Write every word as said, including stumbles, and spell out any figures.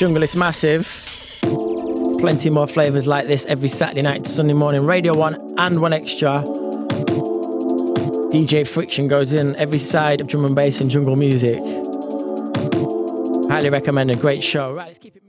Jungle is massive. Plenty more flavours like this every Saturday night to Sunday morning. Radio one and one extra. D J Friction goes in every side of drum and bass and jungle music. Highly recommend a great show. Right, let's keep it